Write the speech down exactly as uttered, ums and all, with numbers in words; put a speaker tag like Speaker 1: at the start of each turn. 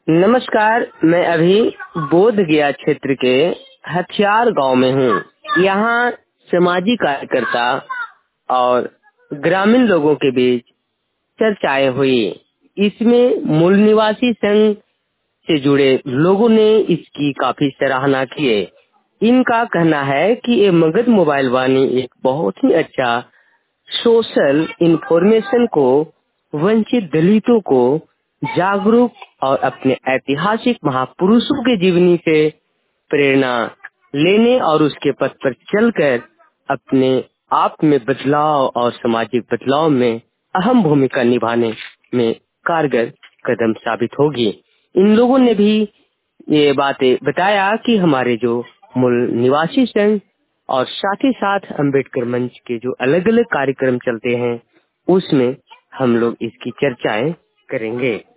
Speaker 1: नमस्कार, मैं अभी बोध गया क्षेत्र के हथियार गांव में हूँ। यहाँ सामाजिक कार्यकर्ता और ग्रामीण लोगों के बीच चर्चाएं हुई। इसमें मूल निवासी संघ से जुड़े लोगों ने इसकी काफी सराहना की है। इनका कहना है कि ये मगध मोबाइल वाणी एक बहुत ही अच्छा सोशल इंफॉर्मेशन को वंचित दलितों को जागरूक और अपने ऐतिहासिक महापुरुषों के जीवनी से प्रेरणा लेने और उसके पथ पर चलकर अपने आप में बदलाव और सामाजिक बदलाव में अहम भूमिका निभाने में कारगर कदम साबित होगी। इन लोगों ने भी ये बातें बताया कि हमारे जो मूल निवासी संघ और साथ ही साथ अंबेडकर मंच के जो अलग अलग कार्यक्रम चलते हैं उसमें हम लोग इसकी चर्चाएं करेंगे।